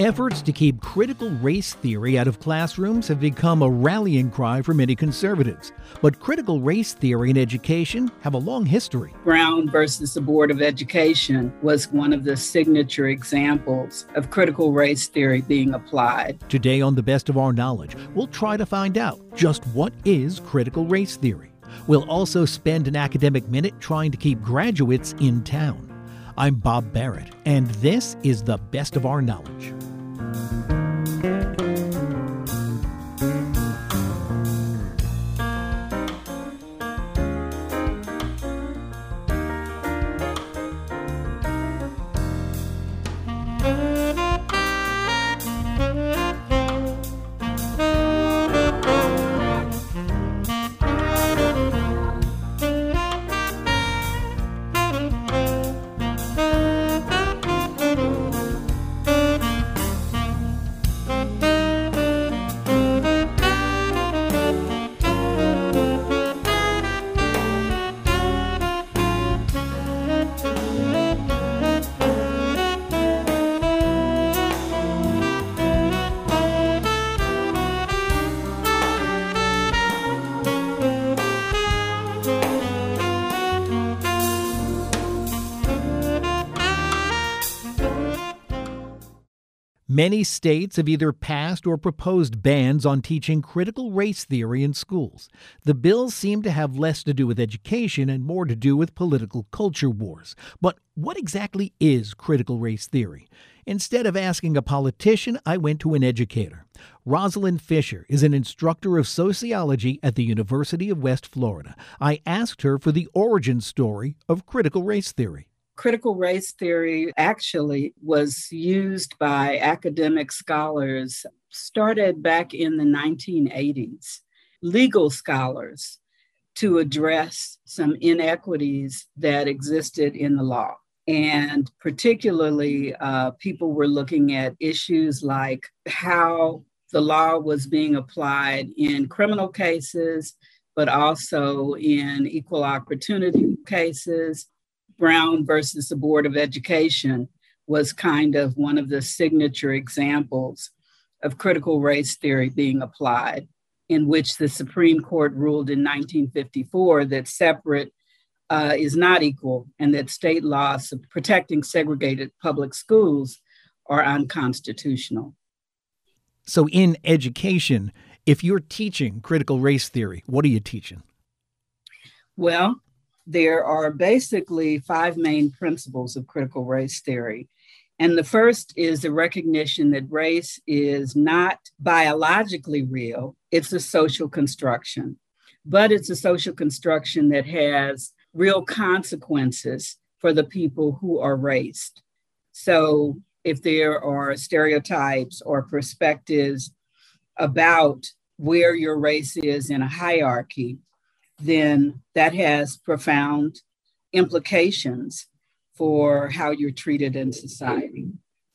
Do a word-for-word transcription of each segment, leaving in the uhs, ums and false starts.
Efforts to keep critical race theory out of classrooms have become a rallying cry for many conservatives. But critical race theory in education have a long history. Brown versus the Board of Education was one of the signature examples of critical race theory being applied. Today on The Best of Our Knowledge, we'll try to find out just what is critical race theory. We'll also spend an academic minute trying to keep graduates in town. I'm Bob Barrett, and this is The Best of Our Knowledge. Many states have either passed or proposed bans on teaching critical race theory in schools. The bills seem to have less to do with education and more to do with political culture wars. But what exactly is critical race theory? Instead of asking a politician, I went to an educator. Rosalind Fisher is an instructor of sociology at the University of West Florida. I asked her for the origin story of critical race theory. Critical race theory actually was used by academic scholars, started back in the nineteen eighties, legal scholars, to address some inequities that existed in the law. And particularly, uh, people were looking at issues like how the law was being applied in criminal cases, but also in equal opportunity cases. Brown versus the Board of Education was kind of one of the signature examples of critical race theory being applied, in which the Supreme Court ruled in nineteen fifty-four that separate uh, is not equal and that state laws protecting segregated public schools are unconstitutional. So in education, if you're teaching critical race theory, what are you teaching? Well, there are basically five main principles of critical race theory. And the first is the recognition that race is not biologically real. It's a social construction, but it's a social construction that has real consequences for the people who are raced. So if there are stereotypes or perspectives about where your race is in a hierarchy, then that has profound implications for how you're treated in society.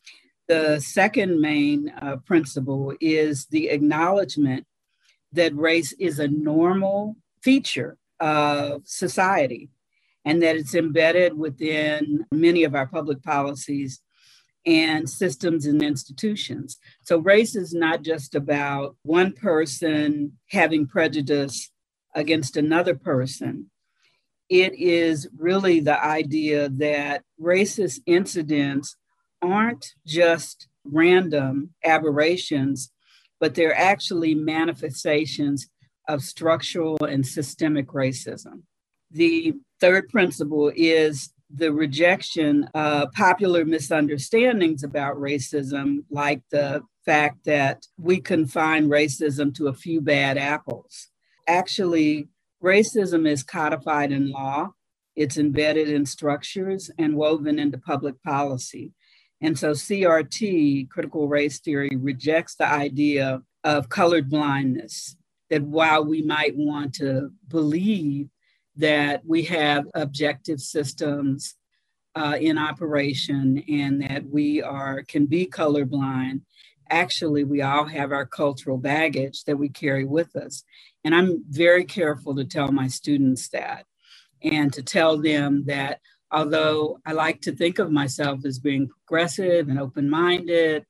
The second main uh, principle is the acknowledgement that race is a normal feature of society and that it's embedded within many of our public policies and systems and institutions. So race is not just about one person having prejudice against another person. It is really the idea that racist incidents aren't just random aberrations, but they're actually manifestations of structural and systemic racism. The third principle is the rejection of popular misunderstandings about racism, like the fact that we confine racism to a few bad apples. Actually, racism is codified in law, it's embedded in structures and woven into public policy. And so C R T, critical race theory, rejects the idea of colored blindness, that while we might want to believe that we have objective systems uh, in operation and that we are can be colorblind, actually, we all have our cultural baggage that we carry with us. And I'm very careful to tell my students that and to tell them that although I like to think of myself as being progressive and open-minded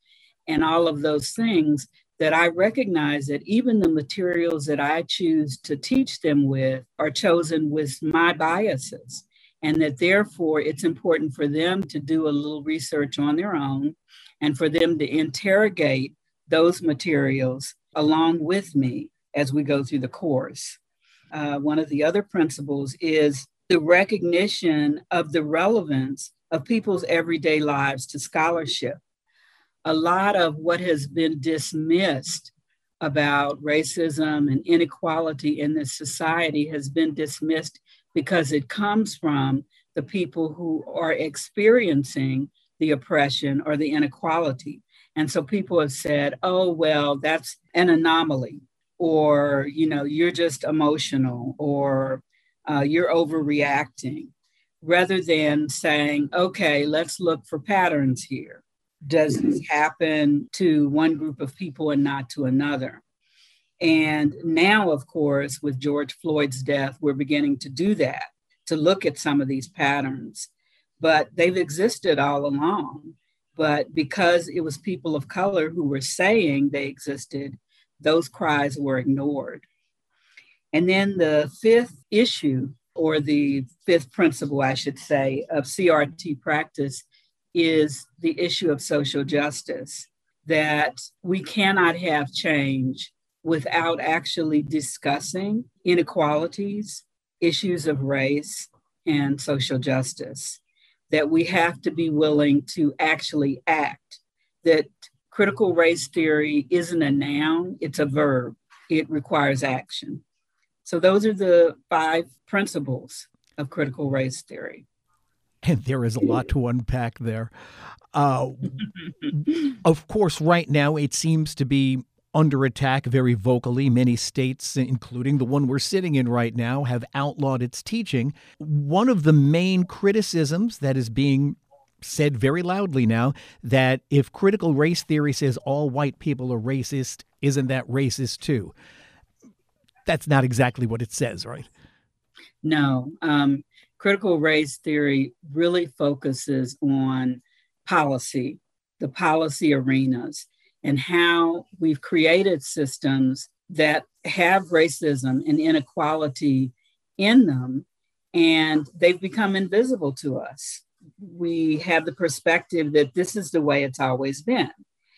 and all of those things, that I recognize that even the materials that I choose to teach them with are chosen with my biases, and that therefore it's important for them to do a little research on their own and for them to interrogate those materials along with me as we go through the course. Uh, one of the other principles is the recognition of the relevance of people's everyday lives to scholarship. A lot of what has been dismissed about racism and inequality in this society has been dismissed because it comes from the people who are experiencing the oppression or the inequality. And so people have said, oh, well, that's an anomaly, or, you know, you're just emotional, or uh, you're overreacting, rather than saying, okay, let's look for patterns here. Does this happen to one group of people and not to another? And now, of course, with George Floyd's death, we're beginning to do that, to look at some of these patterns. But they've existed all along. But because it was people of color who were saying they existed, those cries were ignored. And then the fifth issue, or the fifth principle, I should say, of C R T practice is the issue of social justice, that we cannot have change without actually discussing inequalities, issues of race, and social justice, that we have to be willing to actually act, that critical race theory isn't a noun, it's a verb. It requires action. So those are the five principles of critical race theory. And there is a lot to unpack there. Uh, of course, right now it seems to be under attack very vocally. Many states, including the one we're sitting in right now, have outlawed its teaching. One of the main criticisms that is being said very loudly now, that if critical race theory says all white people are racist, isn't that racist too? That's not exactly what it says, right? No. Um, critical race theory really focuses on policy, the policy arenas, and how we've created systems that have racism and inequality in them, and they've become invisible to us. We have the perspective that this is the way it's always been,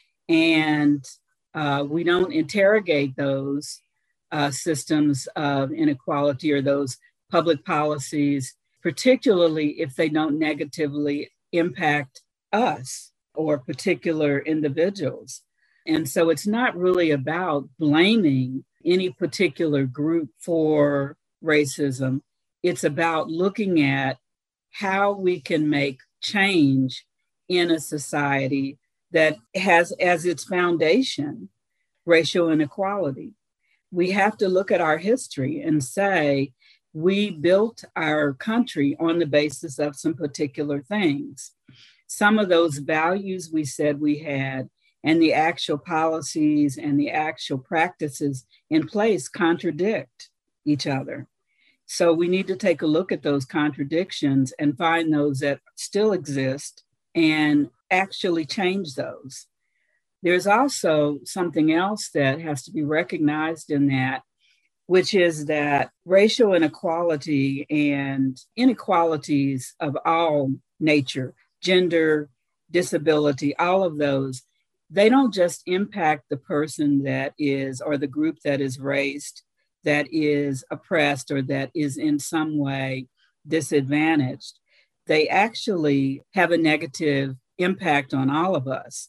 and uh, we don't interrogate those uh, systems of inequality or those public policies, particularly if they don't negatively impact us or particular individuals. And so it's not really about blaming any particular group for racism. It's about looking at how we can make change in a society that has as its foundation racial inequality. We have to look at our history and say, we built our country on the basis of some particular things. Some of those values we said we had and the actual policies and the actual practices in place contradict each other. So we need to take a look at those contradictions and find those that still exist and actually change those. There's also something else that has to be recognized in that, which is that racial inequality and inequalities of all nature, gender, disability, all of those, they don't just impact the person that is, or the group that is raised, that is oppressed, or that is in some way disadvantaged. They actually have a negative impact on all of us.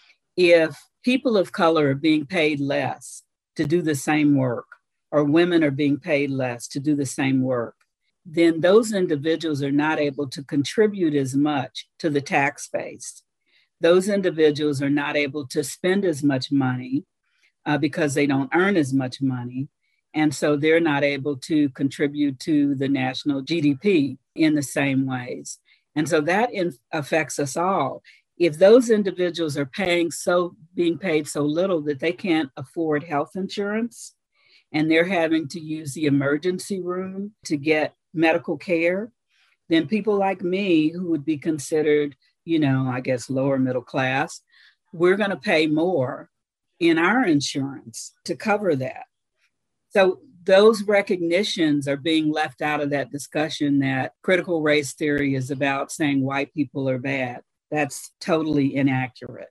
If people of color are being paid less to do the same work, or women are being paid less to do the same work, then those individuals are not able to contribute as much to the tax base. Those individuals are not able to spend as much money uh, because they don't earn as much money. And so they're not able to contribute to the national G D P in the same ways. And so that in- affects us all. If those individuals are paying so, being paid so little that they can't afford health insurance, and they're having to use the emergency room to get medical care, then people like me, who would be considered, you know, I guess lower middle class, we're going to pay more in our insurance to cover that. So those recognitions are being left out of that discussion that critical race theory is about saying white people are bad. That's totally inaccurate.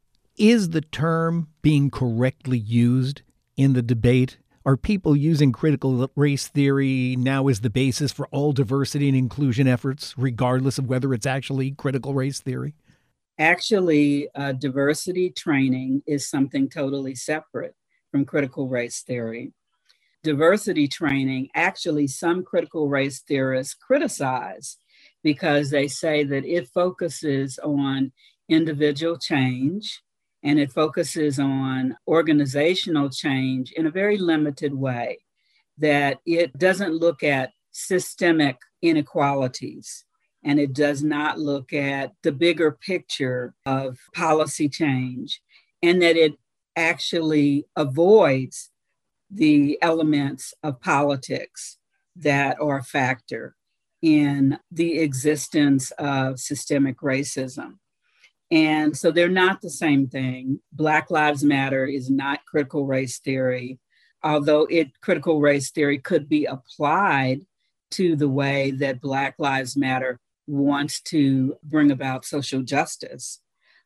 Is the term being correctly used in the debate? Are people using critical race theory now as the basis for all diversity and inclusion efforts, regardless of whether it's actually critical race theory? Actually, uh, diversity training is something totally separate from critical race theory. Diversity training, actually, some critical race theorists criticize because they say that it focuses on individual change and it focuses on organizational change in a very limited way, that it doesn't look at systemic inequalities and it does not look at the bigger picture of policy change, and that it actually avoids the elements of politics that are a factor in the existence of systemic racism. And so they're not the same thing. Black Lives Matter is not critical race theory, although it critical race theory could be applied to the way that Black Lives Matter wants to bring about social justice.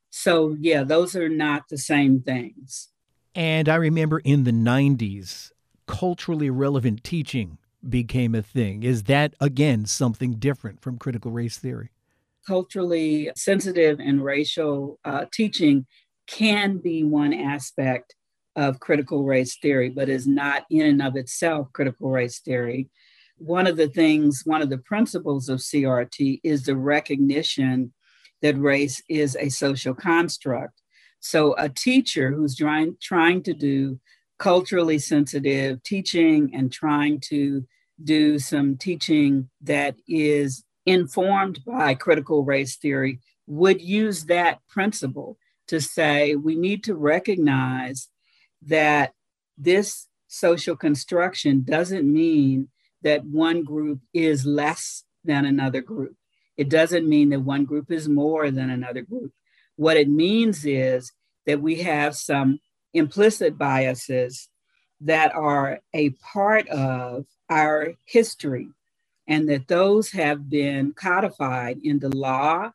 So yeah, those are not the same things. And I remember in the nineties, culturally relevant teaching became a thing. Is that, again, something different from critical race theory? Culturally sensitive and racial uh, teaching can be one aspect of critical race theory, but is not in and of itself critical race theory. One of the things, one of the principles of C R T is the recognition that race is a social construct. So a teacher who's trying, trying to do culturally sensitive teaching and trying to do some teaching that is informed by critical race theory would use that principle to say we need to recognize that this social construction doesn't mean that one group is less than another group. It doesn't mean that one group is more than another group. What it means is that we have some implicit biases that are a part of our history, and that those have been codified into law,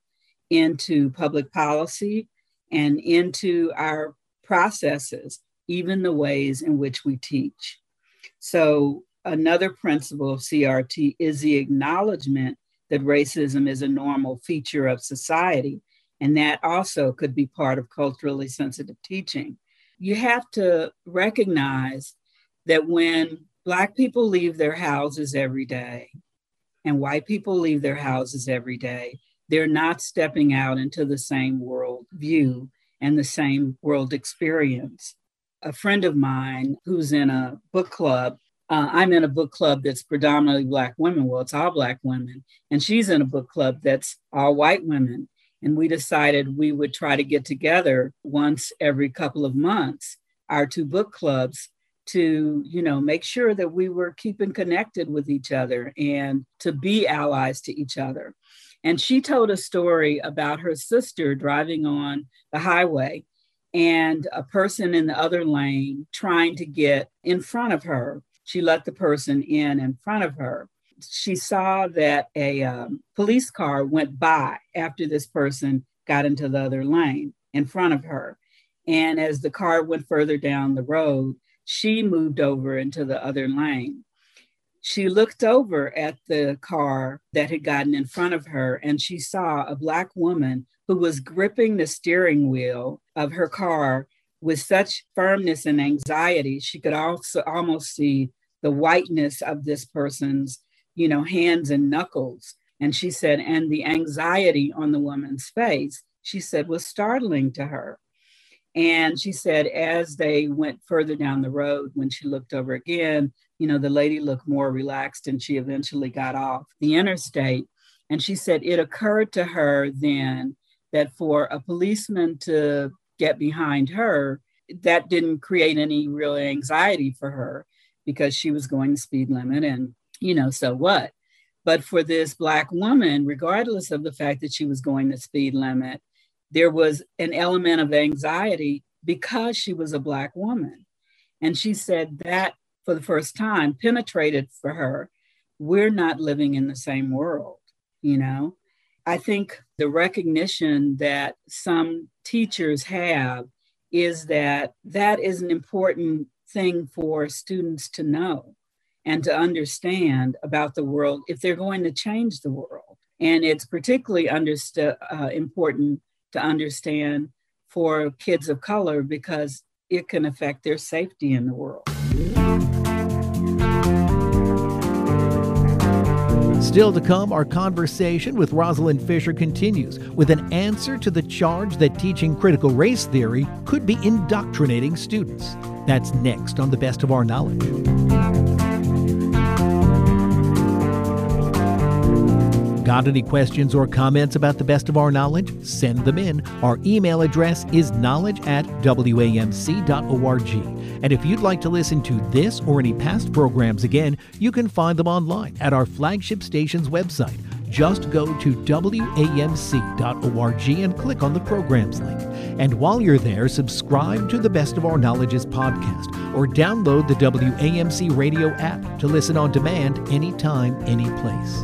into public policy, and into our processes, even the ways in which we teach. So another principle of C R T is the acknowledgement that racism is a normal feature of society, and that also could be part of culturally sensitive teaching. You have to recognize that when Black people leave their houses every day, and white people leave their houses every day, they're not stepping out into the same world view and the same world experience. A friend of mine who's in a book club, uh, I'm in a book club that's predominantly Black women. Well, it's all Black women. And she's in a book club that's all white women. And we decided we would try to get together once every couple of months, our two book clubs, to, you know, make sure that we were keeping connected with each other and to be allies to each other. And she told a story about her sister driving on the highway and a person in the other lane trying to get in front of her. She let the person in in front of her. She saw that a um, police car went by after this person got into the other lane in front of her. And as the car went further down the road, she moved over into the other lane. She looked over at the car that had gotten in front of her, and she saw a Black woman who was gripping the steering wheel of her car with such firmness and anxiety. She could also almost see the whiteness of this person's, you know, hands and knuckles. And she said, and the anxiety on the woman's face, she said, was startling to her. And she said, as they went further down the road, when she looked over again, you know, the lady looked more relaxed and she eventually got off the interstate. And she said it occurred to her then that for a policeman to get behind her, that didn't create any real anxiety for her because she was going the speed limit and, you know, so what? But for this Black woman, regardless of the fact that she was going the speed limit, there was an element of anxiety because she was a Black woman. And she said that for the first time penetrated for her. We're not living in the same world, you know? I think the recognition that some teachers have is that that is an important thing for students to know and to understand about the world if they're going to change the world. And it's particularly underst- uh, important to understand for kids of color because it can affect their safety in the world. Still to come, our conversation with Rosalind Fisher continues with an answer to the charge that teaching critical race theory could be indoctrinating students. That's next on The Best of Our Knowledge. Got any questions or comments about The Best of Our Knowledge? Send them in. Our email address is knowledge at w a m c dot org. And if you'd like to listen to this or any past programs again, you can find them online at our flagship station's website. Just go to w a m c dot org and click on the programs link. And while you're there, subscribe to the Best of Our Knowledge's podcast or download the W A M C radio app to listen on demand anytime, any place.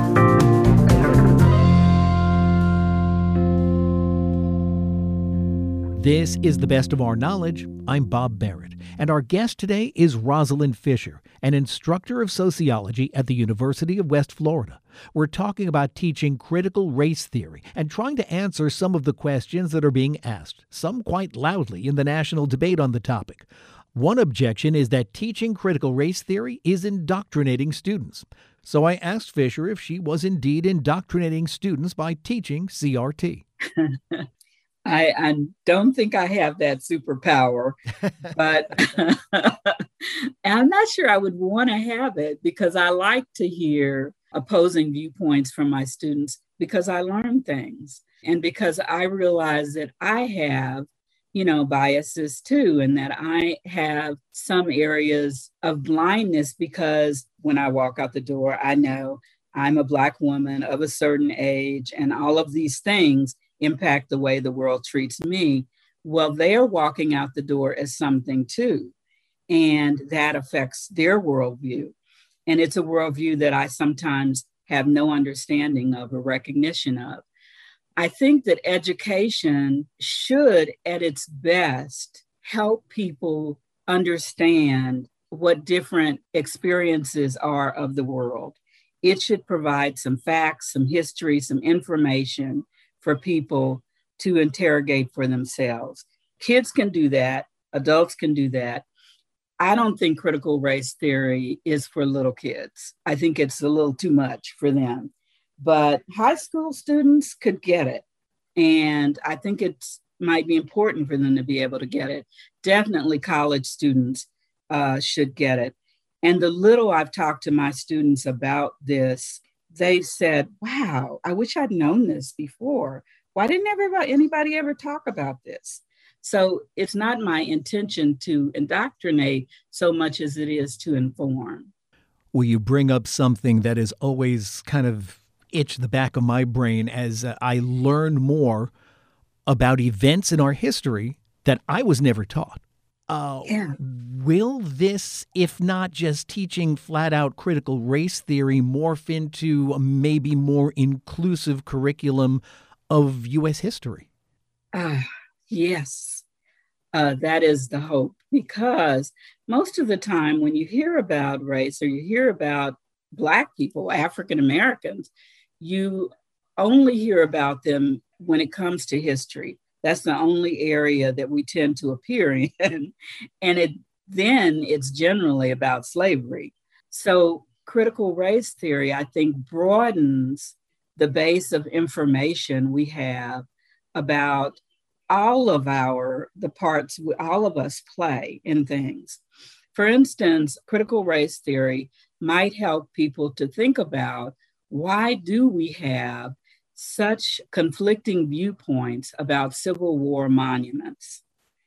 This is The Best of Our Knowledge. I'm Bob Barrett, and our guest today is Rosalind Fisher, an instructor of sociology at the University of West Florida. We're talking about teaching critical race theory and trying to answer some of the questions that are being asked, some quite loudly in the national debate on the topic. One objection is that teaching critical race theory is indoctrinating students. So I asked Fisher if she was indeed indoctrinating students by teaching C R T. I, I don't think I have that superpower, but I'm not sure I would want to have it because I like to hear opposing viewpoints from my students because I learn things and because I realize that I have, you know, biases too, and that I have some areas of blindness because when I walk out the door, I know I'm a Black woman of a certain age and all of these things impact the way the world treats me. Well, they're walking out the door as something too, and that affects their worldview. And it's a worldview that I sometimes have no understanding of or recognition of. I think that education should, at its best, help people understand what different experiences are of the world. It should provide some facts, some history, some information for people to interrogate for themselves. Kids can do that. Adults can do that. I don't think critical race theory is for little kids. I think it's a little too much for them. But high school students could get it. And I think it might be important for them to be able to get it. Definitely college students uh, should get it. And the little I've talked to my students about this, they said, wow, I wish I'd known this before. Why didn't everybody, anybody ever talk about this? So it's not my intention to indoctrinate so much as it is to inform. Will you bring up something that has always kind of itched the back of my brain as uh, I learn more about events in our history that I was never taught? Uh, yeah. Will this, if not just teaching flat out critical race theory, morph into a maybe more inclusive curriculum of U S history? Uh, yes, uh, that is the hope, because most of the time when you hear about race or you hear about Black people, African Americans, you only hear about them when it comes to history. That's the only area that we tend to appear in. And it then it's generally about slavery. So critical race theory, I think, broadens the base of information we have about all of our, the parts all of us play in things. For instance, critical race theory might help people to think about, why do we have such conflicting viewpoints about Civil War monuments?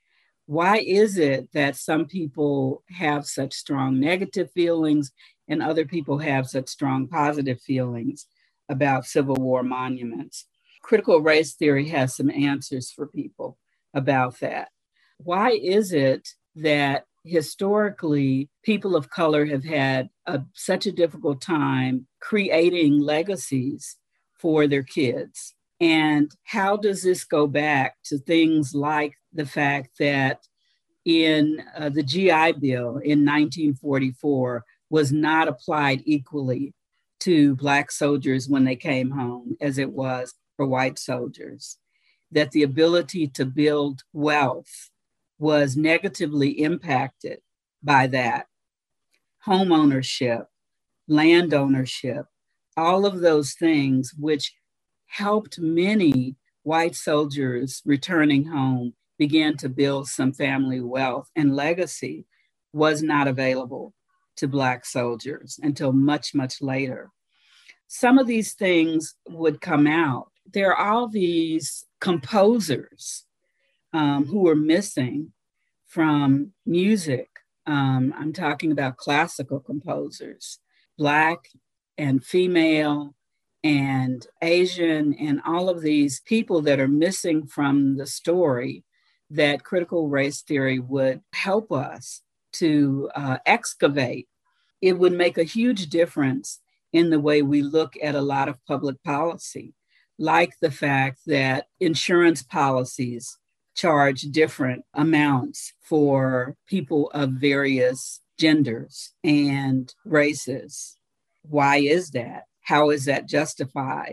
Why is it that some people have such strong negative feelings and other people have such strong positive feelings about Civil War monuments? critical race theory has some answers for people about that. Why is it that historically people of color have had a, such a difficult time creating legacies for their kids? And how does this go back to things like the fact that in uh, the G I Bill in nineteen forty-four was not applied equally to Black soldiers when they came home as it was for white soldiers, that the ability to build wealth was negatively impacted by that. Home ownership, land ownership, all of those things which helped many white soldiers returning home begin to build some family wealth and legacy, was not available to Black soldiers until much, much later. Some of these things would come out. There are all these composers um, who are missing from music. Um, I'm talking about classical composers, Black and female and Asian, and all of these people that are missing from the story that critical race theory would help us to uh, excavate. It would make a huge difference in the way we look at a lot of public policy, like the fact that insurance policies charge different amounts for people of various genders and races. Why is that? How is that justified?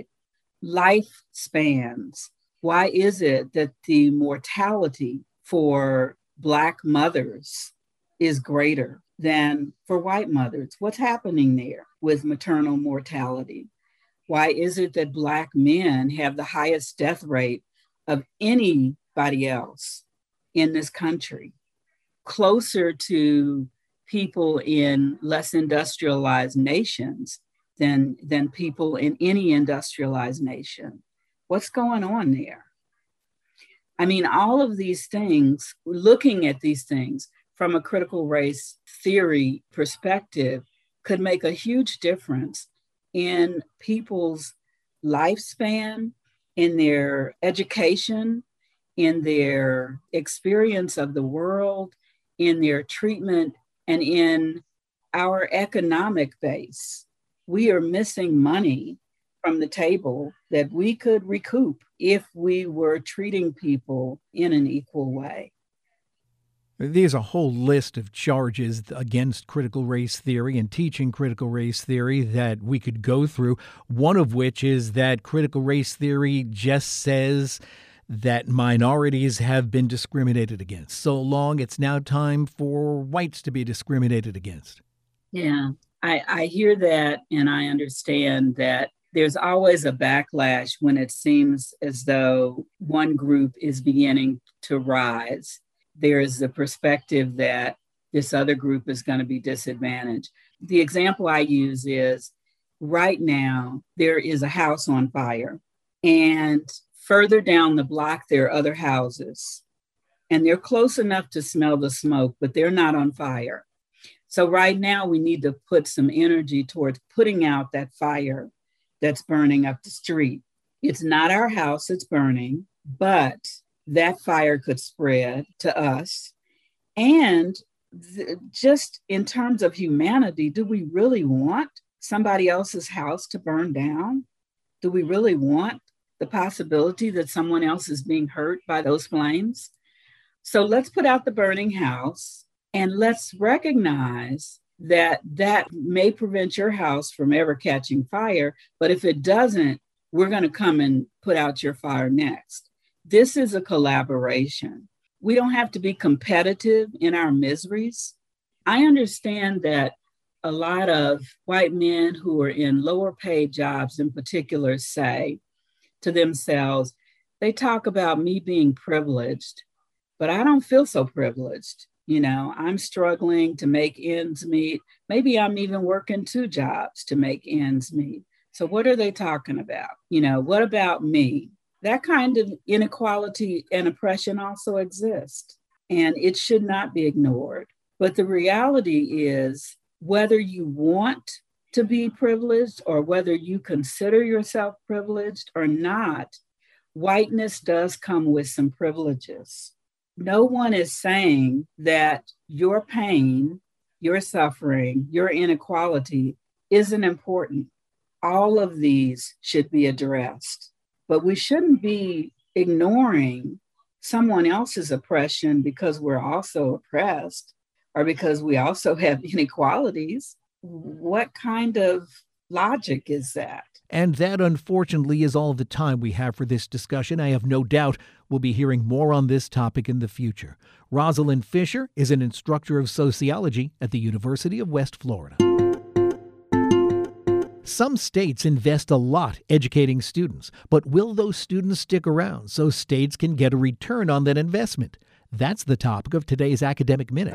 Lifespans. Why is it that the mortality for Black mothers is greater than for white mothers? What's happening there with maternal mortality? Why is it that Black men have the highest death rate of anybody else in this country, closer to people in less industrialized nations than, than people in any industrialized nation? What's going on there? I mean, all of these things, looking at these things from a critical race theory perspective, could make a huge difference in people's lifespan, in their education, in their experience of the world, in their treatment, and in our economic base. We are missing money from the table that we could recoup if we were treating people in an equal way. There's a whole list of charges against critical race theory and teaching critical race theory that we could go through, one of which is that critical race theory just says that minorities have been discriminated against. So long, it's now time for whites to be discriminated against. Yeah, I, I hear that, and I understand that there's always a backlash when it seems as though one group is beginning to rise. There is the perspective that this other group is going to be disadvantaged. The example I use is right now, there is a house on fire, and further down the block, there are other houses, and they're close enough to smell the smoke, but they're not on fire. So right now, we need to put some energy towards putting out that fire that's burning up the street. It's not our house that's burning, but that fire could spread to us. And th- just in terms of humanity, do we really want somebody else's house to burn down? Do we really want the possibility that someone else is being hurt by those flames? So let's put out the burning house, and let's recognize that that may prevent your house from ever catching fire. But if it doesn't, we're going to come and put out your fire next. This is a collaboration. We don't have to be competitive in our miseries. I understand that a lot of white men who are in lower paid jobs in particular say to themselves, they talk about me being privileged, but I don't feel so privileged. You know, I'm struggling to make ends meet. Maybe I'm even working two jobs to make ends meet. So what are they talking about? You know, what about me? That kind of inequality and oppression also exists, and it should not be ignored. But the reality is, whether you want to be privileged or whether you consider yourself privileged or not, whiteness does come with some privileges. No one is saying that your pain, your suffering, your inequality isn't important. All of these should be addressed, but we shouldn't be ignoring someone else's oppression because we're also oppressed or because we also have inequalities. What kind of logic is that? And that, unfortunately, is all the time we have for this discussion. I have no doubt we'll be hearing more on this topic in the future. Rosalind Fisher is an instructor of sociology at the University of West Florida. Some states invest a lot educating students, but will those students stick around so states can get a return on that investment? That's the topic of today's Academic Minute.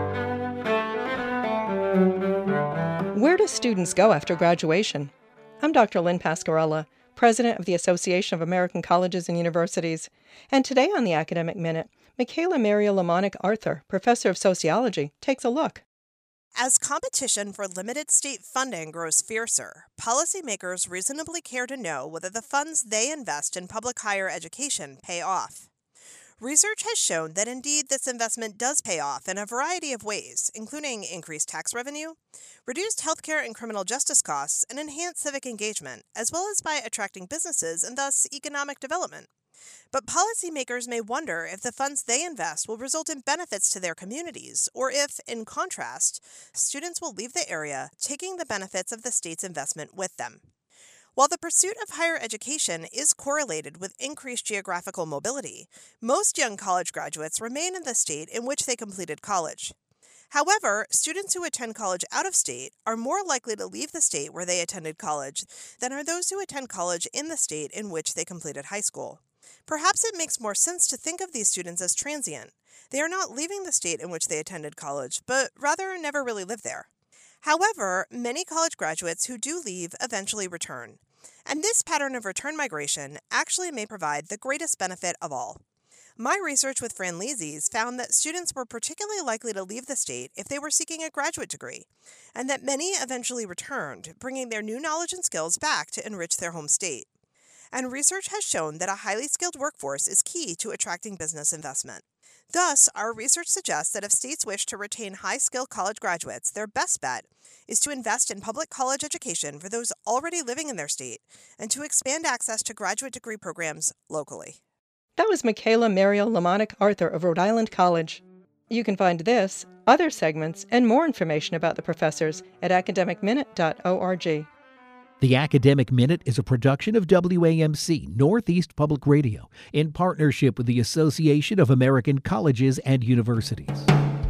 Where do students go after graduation? I'm Doctor Lynn Pasquarella, President of the Association of American Colleges and Universities, and today on the Academic Minute, Michaela Mariel Lamonic Arthur, Professor of Sociology, takes a look. As competition for limited state funding grows fiercer, policymakers reasonably care to know whether the funds they invest in public higher education pay off. Research has shown that indeed this investment does pay off in a variety of ways, including increased tax revenue, reduced healthcare and criminal justice costs, and enhanced civic engagement, as well as by attracting businesses and thus economic development. But policymakers may wonder if the funds they invest will result in benefits to their communities, or if, in contrast, students will leave the area taking the benefits of the state's investment with them. While the pursuit of higher education is correlated with increased geographical mobility, most young college graduates remain in the state in which they completed college. However, students who attend college out of state are more likely to leave the state where they attended college than are those who attend college in the state in which they completed high school. Perhaps it makes more sense to think of these students as transient. They are not leaving the state in which they attended college, but rather never really lived there. However, many college graduates who do leave eventually return. And this pattern of return migration actually may provide the greatest benefit of all. My research with Fran Leases found that students were particularly likely to leave the state if they were seeking a graduate degree, and that many eventually returned, bringing their new knowledge and skills back to enrich their home state. And research has shown that a highly skilled workforce is key to attracting business investment. Thus, our research suggests that if states wish to retain high-skilled college graduates, their best bet is to invest in public college education for those already living in their state and to expand access to graduate degree programs locally. That was Michaela Mariel Lamonic Arthur of Rhode Island College. You can find this, other segments, and more information about the professors at academic minute dot org. The Academic Minute is a production of W A M C Northeast Public Radio in partnership with the Association of American Colleges and Universities.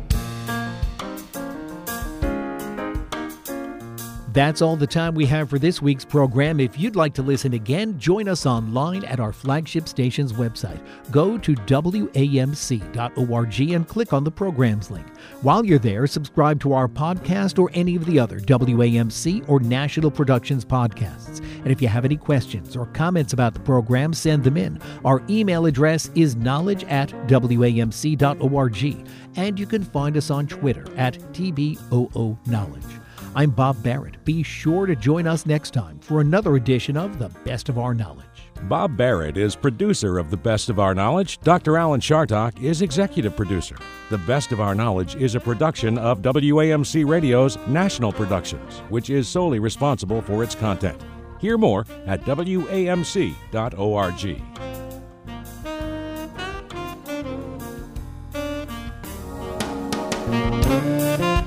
That's all the time we have for this week's program. If you'd like to listen again, join us online at our flagship station's website. Go to W A M C dot org and click on the programs link. While you're there, subscribe to our podcast or any of the other W A M C or National Productions podcasts. And if you have any questions or comments about the program, send them in. Our email address is knowledge at W A M C dot org, and you can find us on Twitter at T B O O Knowledge. I'm Bob Barrett. Be sure to join us next time for another edition of The Best of Our Knowledge. Bob Barrett is producer of The Best of Our Knowledge. Doctor Alan Chartock is executive producer. The Best of Our Knowledge is a production of W A M C Radio's National Productions, which is solely responsible for its content. Hear more at W A M C dot org. Thank you.